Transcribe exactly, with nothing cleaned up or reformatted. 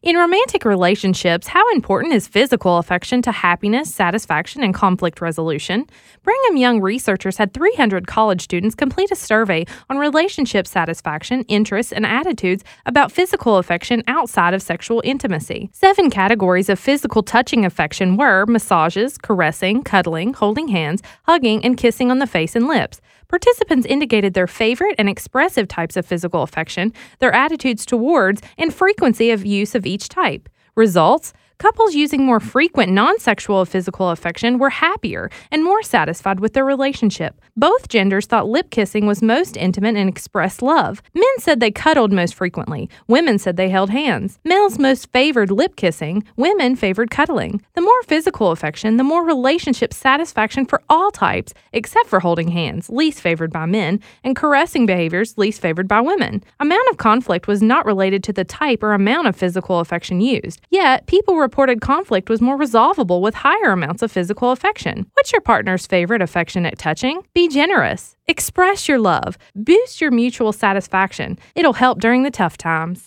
In romantic relationships, how important is physical affection to happiness, satisfaction, and conflict resolution? Brigham Young researchers had three hundred college students complete a survey on relationship satisfaction, interests, and attitudes about physical affection outside of sexual intimacy. Seven categories of physical touching affection were massages, caressing, cuddling, holding hands, hugging, and kissing on the face and lips. Participants indicated their favorite and expressive types of physical affection, their attitudes towards, and frequency of use of each type. Results: couples using more frequent non-sexual physical affection were happier and more satisfied with their relationship. Both genders thought lip kissing was most intimate and expressed love. Men said they cuddled most frequently. Women said they held hands. Males most favored lip kissing. Women favored cuddling. The more physical affection, the more relationship satisfaction for all types, except for holding hands, least favored by men, and caressing behaviors, least favored by women. Amount of conflict was not related to the type or amount of physical affection used. Yet, people were reported conflict was more resolvable with higher amounts of physical affection. What's your partner's favorite affectionate touching? Be generous. Express your love. Boost your mutual satisfaction. It'll help during the tough times.